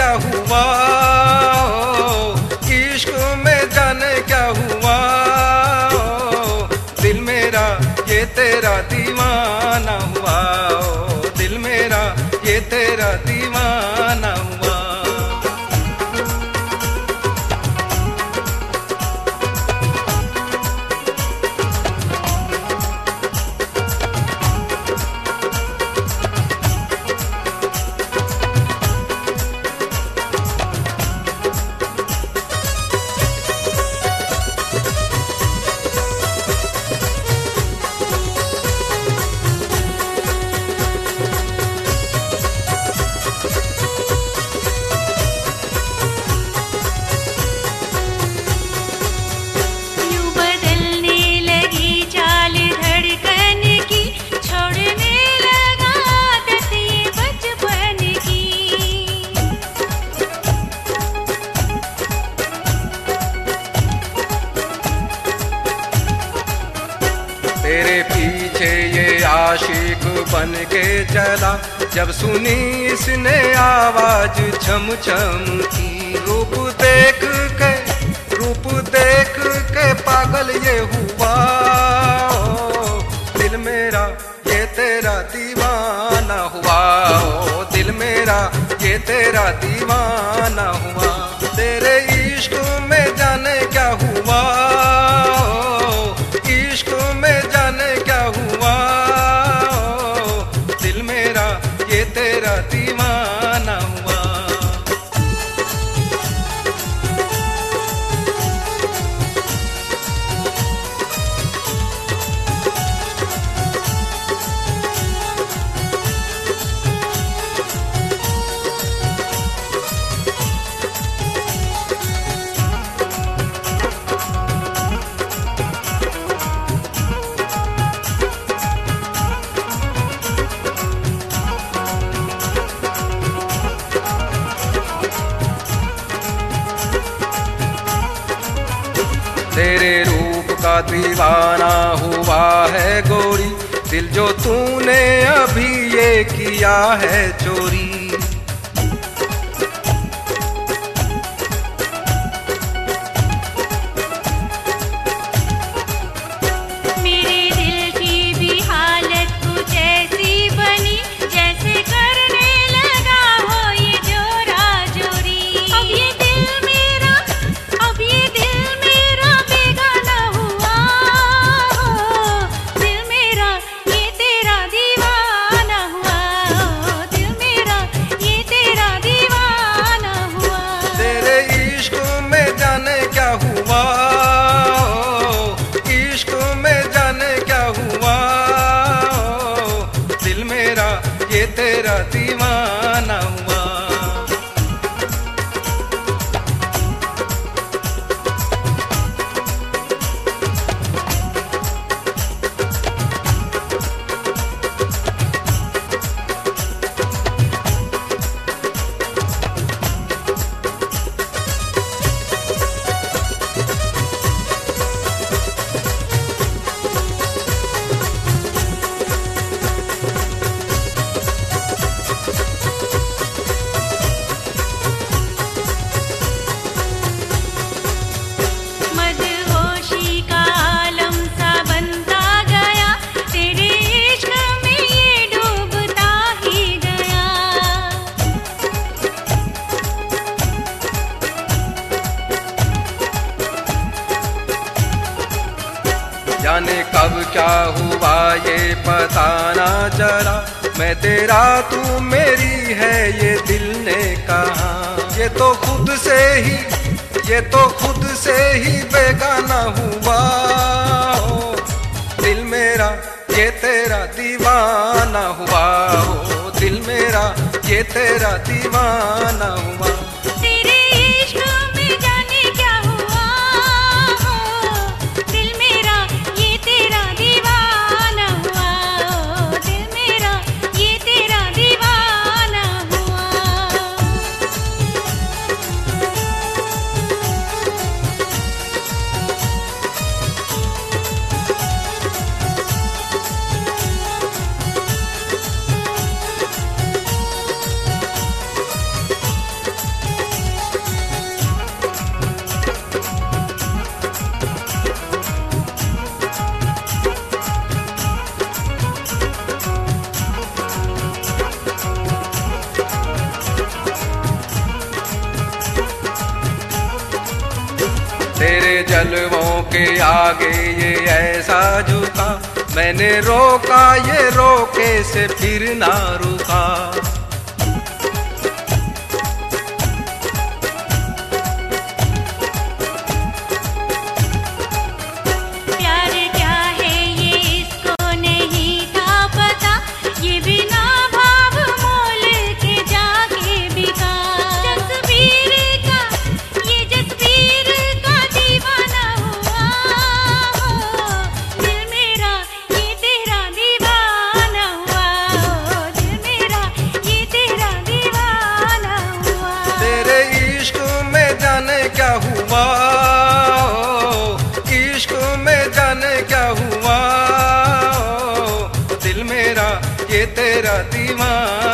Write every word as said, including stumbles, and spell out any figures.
क्या हुआ, इश्क में जाने क्या हुआ, दिल मेरा ये तेरा दीवाना हुआ, दिल मेरा ये तेरा दीवाना हुआ। तेरे पीछे ये आशिक बन के चला, जब सुनी इसने आवाज छम छम की। रूप देख के रूप देख के पागल ये हुआ, दिल मेरा ये तेरा दीवाना हुआ, दिल मेरा ये तेरा दीवाना हुआ। तेरे इश्क में जाने क्या हुआ, इश्क में जाने क्या हुआ, दिल मेरा ये तेरा दीवाना हुआ। तेरे रूप का दीवाना हुआ है गोरी, दिल जो तूने अभी ये किया है चोरी। मेरे दिल की भी हालत कुछ ऐसी बनी, जैसे करने लगा हो ये जोरा जोरी। अब ये दिल मेरा अब ये दिल मेरा बेगाना हुआ, दिल मेरा ये तेरा दीवाना हुआ, दिल मेरा ये तेरा दीवाना हुआ। तेरे इश्क में जाने क्या हुआ, इश्क में जाने क्या हुआ, दिल मेरा ये तेरा दीवाना हुआ। मदहोशी का आलम सा बनता गया, तेरे इश्क में ये डूबता ही गया। जाने कब क्या हुआ ये पता ना चला, मैं तेरा तू मेरी है ये दिल ने कहा। ये तो खुद से ही ये तो खुद से ही बेगाना हुआ, दिल मेरा ये तेरा दीवाना हुआ, दिल मेरा ये तेरा दीवाना हुआ। तेरे इश्क में जाने क्या हुआ, दिल मेरा ये तेरा दीवाना हुआ, दिल मेरा ये तेरा दीवाना हुआ। जलवों के आगे ये ऐसा झुका, मैंने रोका ये रोके से फिर ना रुका। प्यार क्या है ये इसको नहीं था पता, ये बिना भाव मोल के जाके बिका। जसबीर का ये जसबीर का दीवाना हुआ हो, दिल मेरा ये तेरा दीवाना हुआ हो, दिल मेरा ये तेरा दीवाना हुआ। तेरे इश्क में जाने क्या हुआ, इश्क में जाने क्या हुआ, दिल मेरा ये तेरा दीवाना